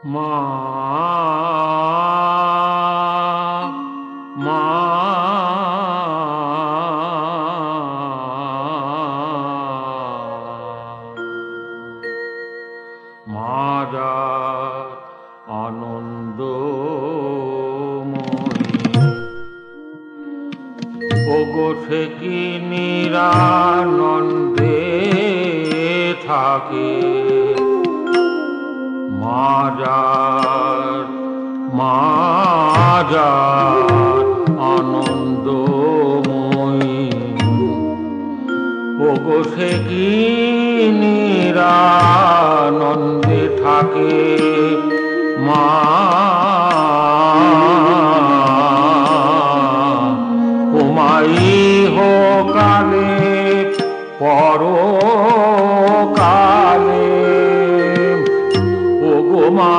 মা মা মাদার আনন্দময়ী ওগো সে কি নিরানন্দে থাকে মাদার মাদার আনন্দময়ী ওগো সে কি নিরানন্দে থাকে মা ওমাই হো কালে পরকালে ওগো মা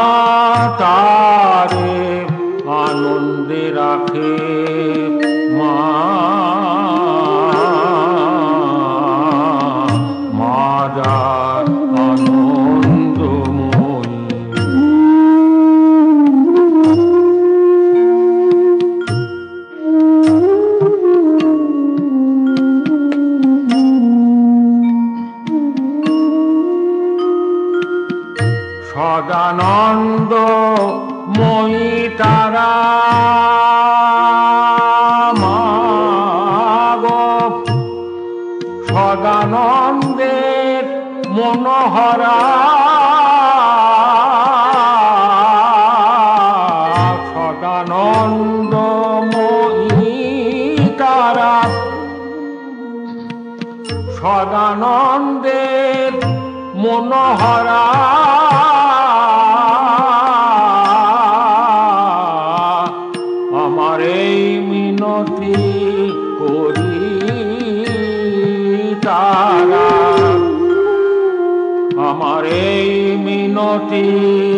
তারে আনন্দে রাখে মা মাদার আনন্দময়ী সদানন্দময়ী তারা মাগো সদানন্দের মনোহরা সদানন্দময়ী তারা সদানন্দের মনোহরা আমার এই মিনতি করি তারা আমার এই মিনতি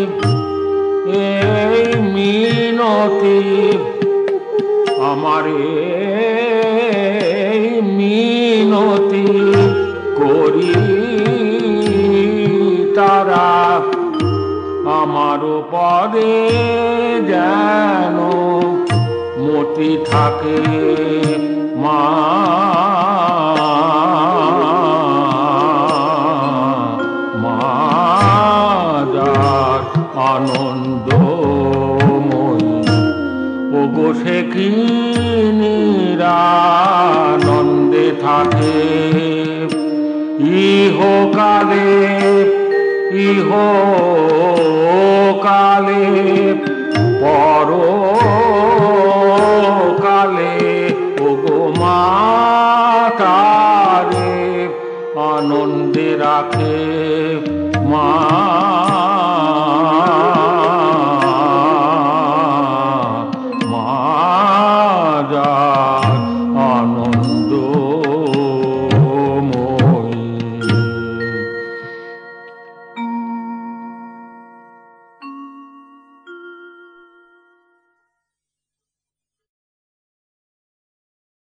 আমার এই মিনতি করি তারা আমার পদে যেন মতি থাকে মা মাদার আনন্দময়ী ওগো সে কি নিরানন্দে থাকে ইহকালে ইহকালে পর